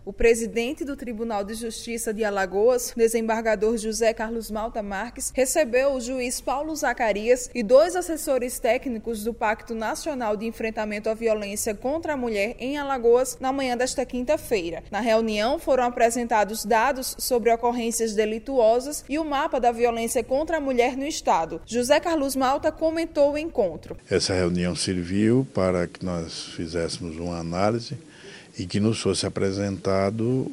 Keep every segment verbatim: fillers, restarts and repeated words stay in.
O presidente do Tribunal de Justiça de Alagoas, desembargador José Carlos Malta Marques, recebeu o juiz Paulo Zacarias e dois assessores técnicos do Pacto Nacional de Enfrentamento à Violência contra a Mulher em Alagoas na manhã desta quinta-feira. Na reunião foram apresentados dados sobre ocorrências delituosas e o mapa da violência contra a mulher no estado. José Carlos Malta comentou o encontro. Essa reunião serviu para que nós fizéssemos uma análise e que nos fosse apresentado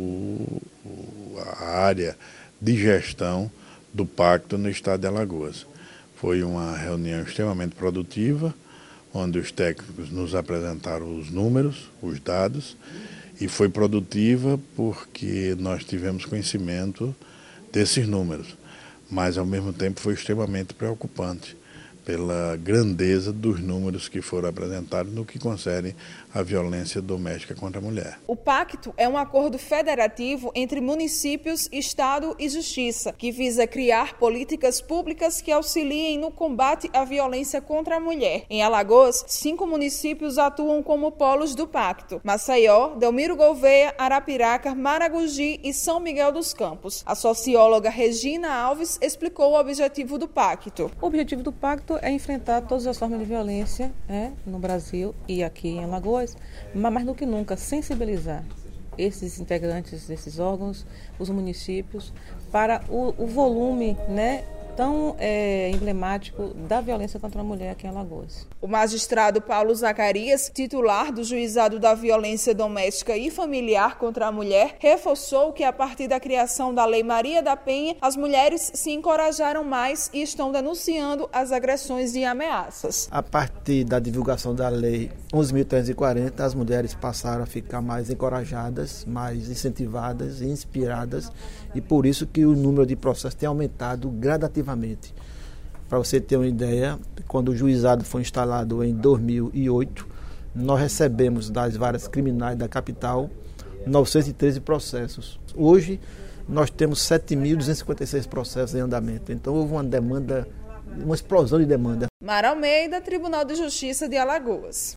o, o, a área de gestão do pacto no estado de Alagoas. Foi uma reunião extremamente produtiva, onde os técnicos nos apresentaram os números, os dados, e foi produtiva porque nós tivemos conhecimento desses números, mas ao mesmo tempo foi extremamente preocupante pela grandeza dos números que foram apresentados no que concerne à violência doméstica contra a mulher. O pacto é um acordo federativo entre municípios, Estado e Justiça, que visa criar políticas públicas que auxiliem no combate à violência contra a mulher. Em Alagoas, cinco municípios atuam como polos do pacto: Maceió, Delmiro Gouveia, Arapiraca, Maragogi e São Miguel dos Campos. A socióloga Regina Alves explicou o objetivo do pacto. O objetivo do pacto é enfrentar todas as formas de violência, né, no Brasil e aqui em Alagoas, mas mais do que nunca sensibilizar esses integrantes desses órgãos, os municípios, para o, o volume, né, tão é, emblemático da violência contra a mulher aqui em Alagoas. O magistrado Paulo Zacarias, titular do Juizado da Violência Doméstica e Familiar contra a Mulher, reforçou que a partir da criação da Lei Maria da Penha, as mulheres se encorajaram mais e estão denunciando as agressões e ameaças. A partir da divulgação da Lei onze mil trezentos e quarenta, as mulheres passaram a ficar mais encorajadas, mais incentivadas e inspiradas, e por isso que o número de processos tem aumentado gradativamente. Para você ter uma ideia, quando o juizado foi instalado em dois mil e oito, nós recebemos das varas criminais da capital novecentos e treze processos. Hoje, nós temos sete mil duzentos e cinquenta e seis processos em andamento. Então, houve uma demanda, uma explosão de demanda. Mara Almeida, Tribunal de Justiça de Alagoas.